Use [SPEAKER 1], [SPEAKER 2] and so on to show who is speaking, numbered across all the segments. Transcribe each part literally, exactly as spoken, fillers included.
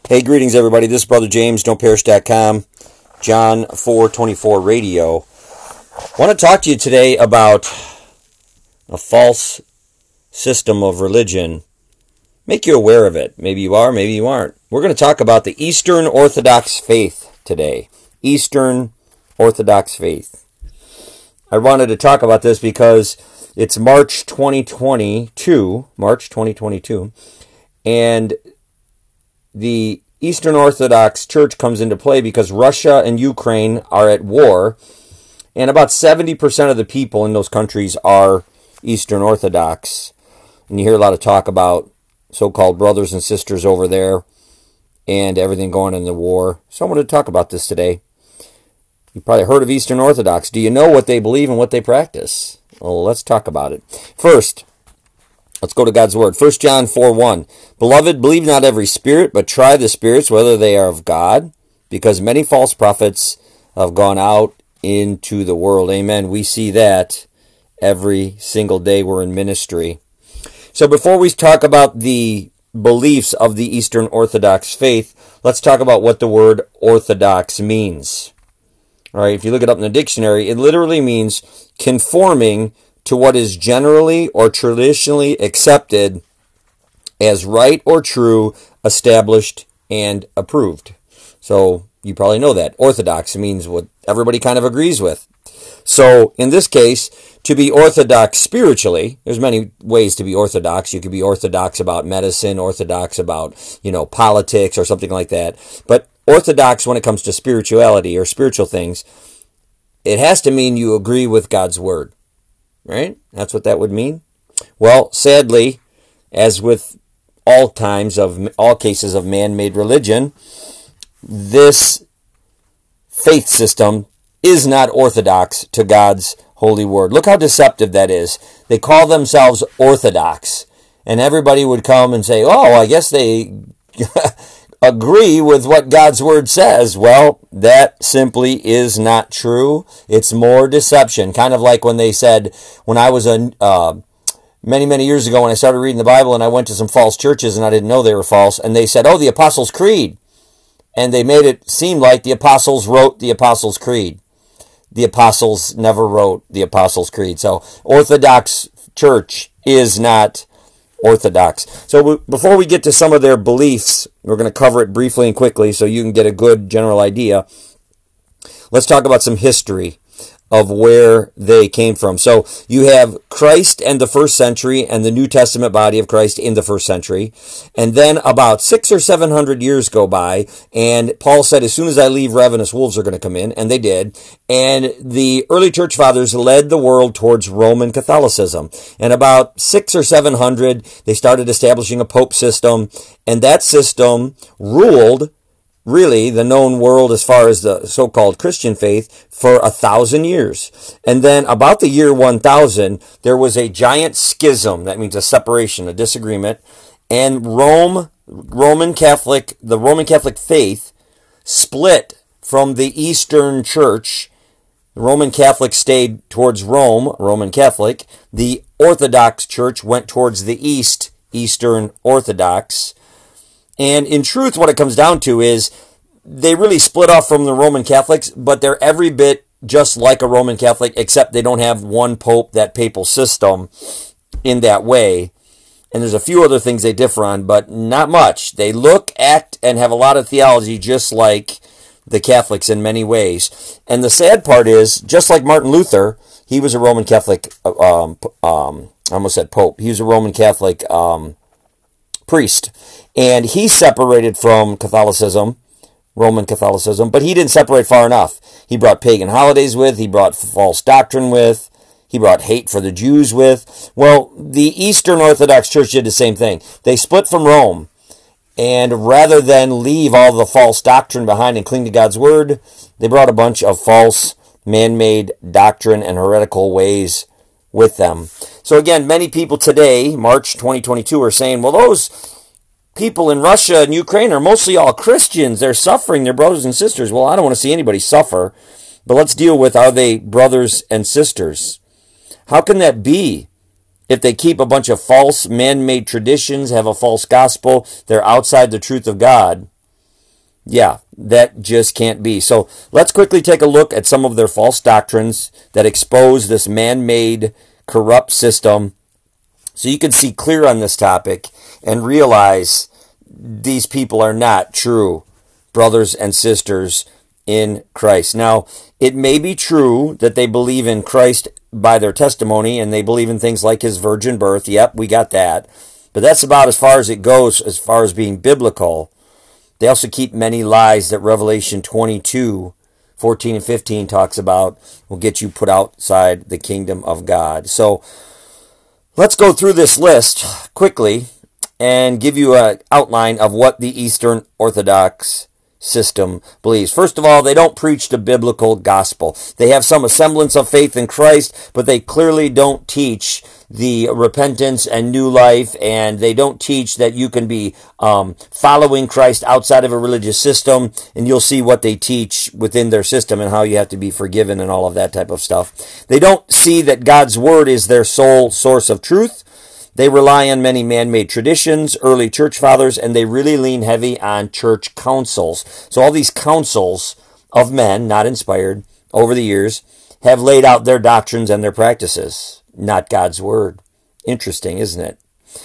[SPEAKER 1] Hey, greetings, everybody. This is Brother James, don't perish dot com, John four twenty-four Radio. I want to talk to you today about a false system of religion. Make you aware of it. Maybe you are, maybe you aren't. We're going to talk about the Eastern Orthodox faith today. Eastern Orthodox faith. I wanted to talk about this because it's March twenty twenty-two, March twenty twenty-two, and the Eastern Orthodox Church comes into play because Russia and Ukraine are at war, and about seventy percent of the people in those countries are Eastern Orthodox. And you hear a lot of talk about so-called brothers and sisters over there and everything going in the war. So I wanted to talk about this today. You've probably heard of Eastern Orthodox. Do you know what they believe and what they practice? Well, let's talk about it. First, let's go to God's Word. First John four one. Beloved, believe not every spirit, but try the spirits, whether they are of God, because many false prophets have gone out into the world. Amen. We see that every single day we're in ministry. So before we talk about the beliefs of the Eastern Orthodox faith, let's talk about what the word orthodox means. All right, if you look it up in the dictionary, it literally means conforming to what is generally or traditionally accepted as right or true, established, and approved. So you probably know that. Orthodox means what everybody kind of agrees with. So in this case, to be orthodox spiritually, there's many ways to be orthodox. You could be orthodox about medicine, orthodox about, you know, politics or something like that. But orthodox when it comes to spirituality or spiritual things, it has to mean you agree with God's word. Right? That's what that would mean. Well, sadly, as with all times of all cases of man-made religion, this faith system is not orthodox to God's holy word. Look how deceptive that is. They call themselves orthodox, and everybody would come and say, "Oh, I guess they agree with what God's word says." Well, that simply is not true. It's more deception. Kind of like when they said, when I was a uh, many, many years ago when I started reading the Bible and I went to some false churches and I didn't know they were false, and they said, "Oh, the Apostles' Creed." And they made it seem like the apostles wrote the Apostles' Creed. The apostles never wrote the Apostles' Creed. So Orthodox Church is not orthodox. So before we get to some of their beliefs, we're going to cover it briefly and quickly so you can get a good general idea. Let's talk about some history of where they came from. So you have Christ and the first century and the New Testament body of Christ in the first century. And then about six or seven hundred years go by, and Paul said, as soon as I leave, ravenous wolves are going to come in, and they did. And the early church fathers led the world towards Roman Catholicism. And about six or seven hundred, they started establishing a pope system, and that system ruled really the known world as far as the so-called Christian faith for a thousand years. And then about the year one thousand, there was a giant schism. That means a separation, a disagreement. And Rome, Roman Catholic, the Roman Catholic faith split from the Eastern Church. The Roman Catholic stayed towards Rome, Roman Catholic. The Orthodox Church went towards the East, Eastern Orthodox. And in truth, what it comes down to is they really split off from the Roman Catholics, but they're every bit just like a Roman Catholic, except they don't have one pope, that papal system, in that way. And there's a few other things they differ on, but not much. They look, act, and have a lot of theology just like the Catholics in many ways. And the sad part is, just like Martin Luther, he was a Roman Catholic, um, um, I almost said pope. He was a Roman Catholic um, priest. And he separated from Catholicism, Roman Catholicism, but he didn't separate far enough. He brought pagan holidays with, he brought false doctrine with, he brought hate for the Jews with. Well, the Eastern Orthodox Church did the same thing. They split from Rome, and rather than leave all the false doctrine behind and cling to God's word, they brought a bunch of false, man-made doctrine and heretical ways with them. So again, many people today, March twenty twenty-two, are saying, well, those people in Russia and Ukraine are mostly all Christians. They're suffering. They're brothers and sisters. Well, I don't want to see anybody suffer. But let's deal with, are they brothers and sisters? How can that be? If they keep a bunch of false man-made traditions, have a false gospel, they're outside the truth of God. Yeah, that just can't be. So let's quickly take a look at some of their false doctrines that expose this man-made corrupt system so you can see clear on this topic and realize these people are not true brothers and sisters in Christ. Now, it may be true that they believe in Christ by their testimony and they believe in things like his virgin birth. Yep, we got that. But that's about as far as it goes as far as being biblical. They also keep many lies that Revelation twenty-two, fourteen and fifteen talks about will get you put outside the kingdom of God. So let's go through this list quickly and give you an outline of what the Eastern Orthodox system believes. First of all, they don't preach the biblical gospel. They have some semblance of faith in Christ, but they clearly don't teach the repentance and new life, and they don't teach that you can be um, following Christ outside of a religious system, and you'll see what they teach within their system and how you have to be forgiven and all of that type of stuff. They don't see that God's word is their sole source of truth. They rely on many man-made traditions, early church fathers, and they really lean heavy on church councils. So all these councils of men, not inspired, over the years, have laid out their doctrines and their practices, not God's word. Interesting, isn't it?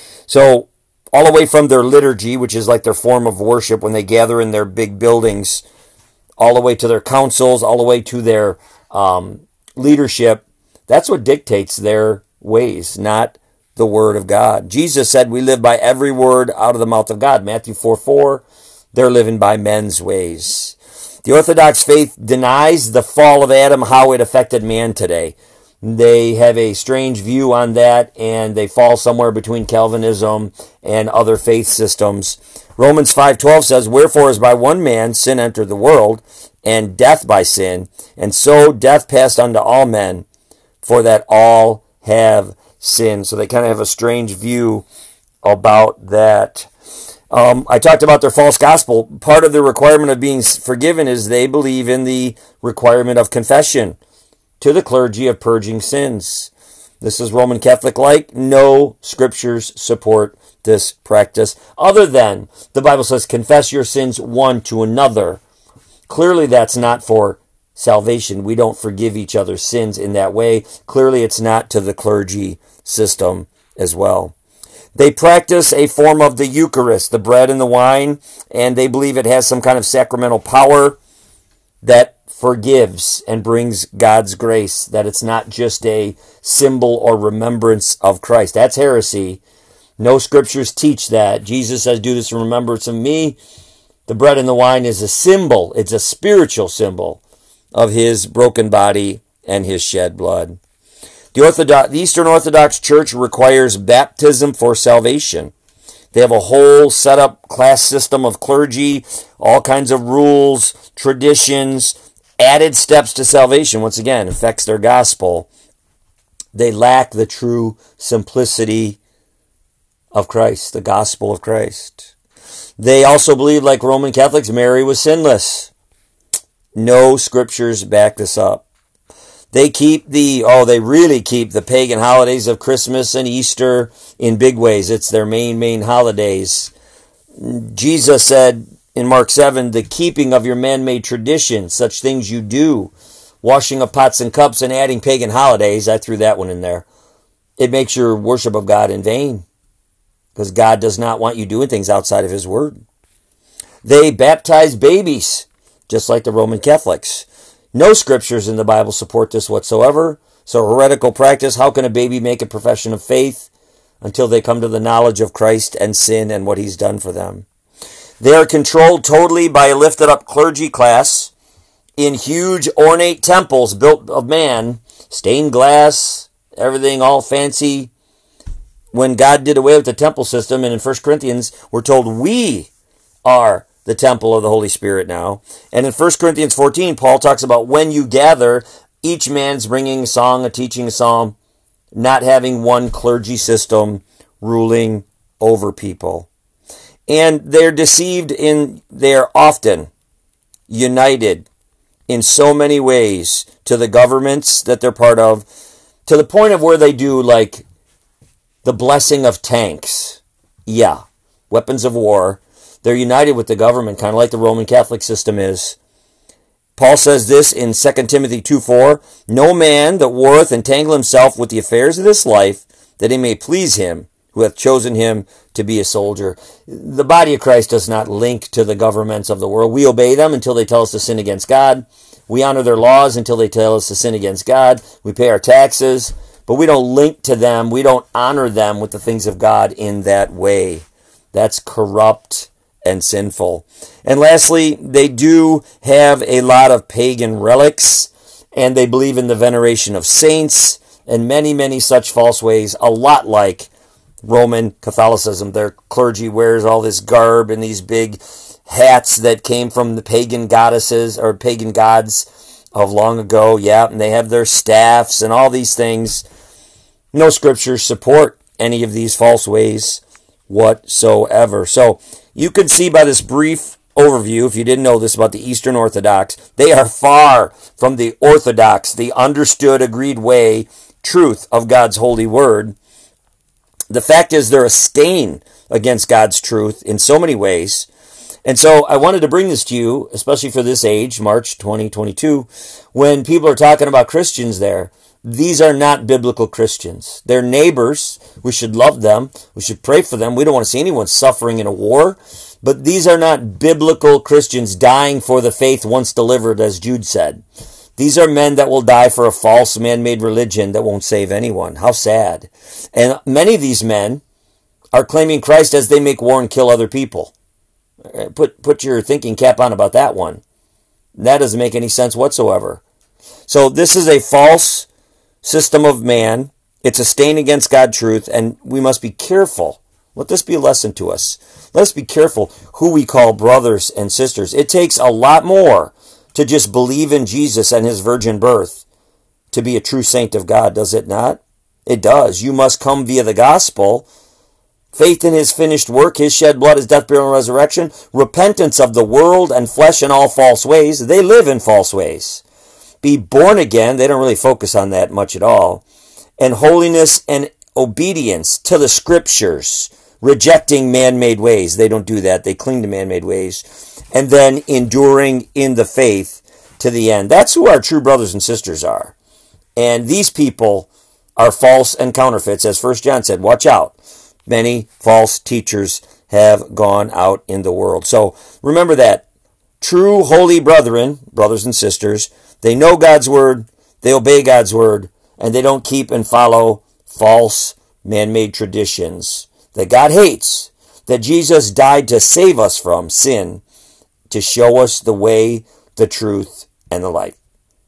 [SPEAKER 1] So all the way from their liturgy, which is like their form of worship when they gather in their big buildings, all the way to their councils, all the way to their um, leadership, that's what dictates their ways, not the word of God. Jesus said we live by every word out of the mouth of God. Matthew four four, they're living by men's ways. The Orthodox faith denies the fall of Adam, how it affected man today. They have a strange view on that, and they fall somewhere between Calvinism and other faith systems. Romans five twelve says, wherefore as by one man sin entered the world, and death by sin, and so death passed unto all men, for that all have sin. So they kind of have a strange view about that. Um, I talked about their false gospel. Part of the requirement of being forgiven is they believe in the requirement of confession to the clergy of purging sins. This is Roman Catholic-like. No scriptures support this practice other than the Bible says confess your sins one to another. Clearly that's not for salvation. We don't forgive each other's sins in that way. Clearly it's not to the clergy system as well. They practice a form of the Eucharist, the bread and the wine, and they believe it has some kind of sacramental power that forgives and brings God's grace, that it's not just a symbol or remembrance of Christ. That's heresy. No scriptures teach that. Jesus says, do this in remembrance of me. The bread and the wine is a symbol. It's a spiritual symbol of his broken body and his shed blood. The, Orthodox, the Eastern Orthodox Church requires baptism for salvation. They have a whole set up class system of clergy, all kinds of rules, traditions, added steps to salvation. Once again, affects their gospel. They lack the true simplicity of Christ, the gospel of Christ. They also believe, like Roman Catholics, Mary was sinless. No scriptures back this up. They keep the, oh, they really keep the pagan holidays of Christmas and Easter in big ways. It's their main, main holidays. Jesus said in Mark seven, the keeping of your man-made traditions, such things you do, washing of pots and cups and adding pagan holidays, I threw that one in there. It makes your worship of God in vain, because God does not want you doing things outside of his word. They baptize babies, just like the Roman Catholics. No scriptures in the Bible support this whatsoever. So heretical practice, how can a baby make a profession of faith until they come to the knowledge of Christ and sin and what he's done for them? They are controlled totally by a lifted up clergy class in huge ornate temples built of man, stained glass, everything all fancy. When God did away with the temple system, and in First Corinthians, we're told we are the temple of the Holy Spirit now. And in First Corinthians fourteen, Paul talks about when you gather, each man's bringing a song, a teaching, a psalm, not having one clergy system ruling over people. And they're deceived in, they're often united in so many ways to the governments that they're part of, to the point of where they do like the blessing of tanks. Yeah, weapons of war. They're united with the government, kind of like the Roman Catholic system is. Paul says this in Second Timothy two four, no man that warreth entangle himself with the affairs of this life, that he may please him who hath chosen him to be a soldier. The body of Christ does not link to the governments of the world. We obey them until they tell us to sin against God. We honor their laws until they tell us to sin against God. We pay our taxes, but we don't link to them. We don't honor them with the things of God in that way. That's corrupt and sinful. And lastly, they do have a lot of pagan relics, and they believe in the veneration of saints and many, many such false ways, a lot like Roman Catholicism. Their clergy wears all this garb and these big hats that came from the pagan goddesses or pagan gods of long ago. Yeah, and they have their staffs and all these things. No scriptures support any of these false ways whatsoever. So you can see by this brief overview, if you didn't know this about the Eastern Orthodox, they are far from the orthodox, the understood, agreed way, truth of God's holy word. The fact is they're a stain against God's truth in so many ways. And so I wanted to bring this to you, especially for this age, March twenty twenty-two, when people are talking about Christians there. These are not biblical Christians. They're neighbors. We should love them. We should pray for them. We don't want to see anyone suffering in a war. But these are not biblical Christians dying for the faith once delivered, as Jude said. These are men that will die for a false man-made religion that won't save anyone. How sad. And many of these men are claiming Christ as they make war and kill other people. Put, put your thinking cap on about that one. That doesn't make any sense whatsoever. So this is a false system of man. It's a stain against God's truth, and we must be careful. Let this be a lesson to us. Let us be careful who we call brothers and sisters. It takes a lot more to just believe in Jesus and his virgin birth to be a true saint of God, does it not? It does. You must come via the gospel, faith in his finished work, his shed blood, his death, burial, and resurrection, repentance of the world and flesh and all false ways. They live in false ways. Be born again. They don't really focus on that much at all. And holiness and obedience to the scriptures, rejecting man-made ways. They don't do that. They cling to man-made ways. And then enduring in the faith to the end. That's who our true brothers and sisters are. And these people are false and counterfeits. As First John said, watch out. Many false teachers have gone out in the world. So remember that. True holy brethren, brothers and sisters, they know God's word, they obey God's word, and they don't keep and follow false man-made traditions that God hates, that Jesus died to save us from sin, to show us the way, the truth, and the life.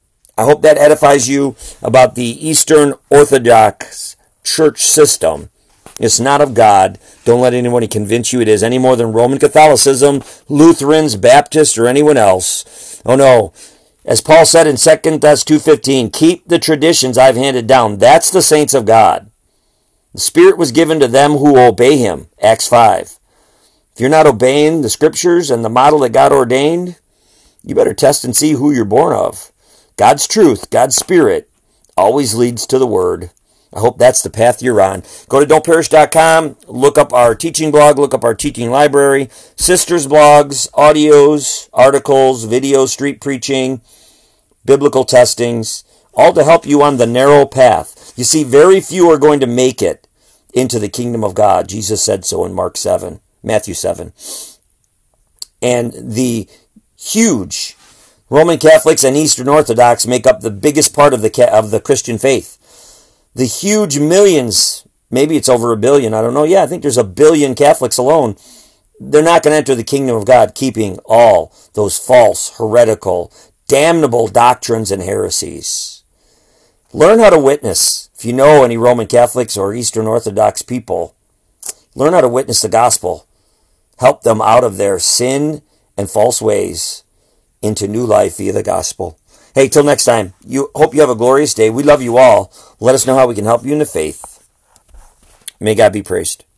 [SPEAKER 1] I hope that edifies you about the Eastern Orthodox church system. It's not of God. Don't let anybody convince you it is any more than Roman Catholicism, Lutherans, Baptists, or anyone else. Oh no. As Paul said in Second Thessalonians two fifteen, keep the traditions I've handed down. That's the saints of God. The Spirit was given to them who obey him. Acts five. If you're not obeying the scriptures and the model that God ordained, you better test and see who you're born of. God's truth, God's Spirit, always leads to the Word. I hope that's the path you're on. Go to don't perish dot com, look up our teaching blog, look up our teaching library, sisters blogs, audios, articles, videos, street preaching, biblical testings, all to help you on the narrow path. You see, very few are going to make it into the kingdom of God. Jesus said so in Mark seven, Matthew seven. And the huge Roman Catholics and Eastern Orthodox make up the biggest part of the of the Christian faith. The huge millions, maybe it's over a billion, I don't know. Yeah, I think there's a billion Catholics alone. They're not going to enter the kingdom of God keeping all those false, heretical, damnable doctrines and heresies. Learn how to witness. If you know any Roman Catholics or Eastern Orthodox people, learn how to witness the gospel. Help them out of their sin and false ways into new life via the gospel. Hey, till next time, you hope you have a glorious day. We love you all. Let us know how we can help you in the faith. May God be praised.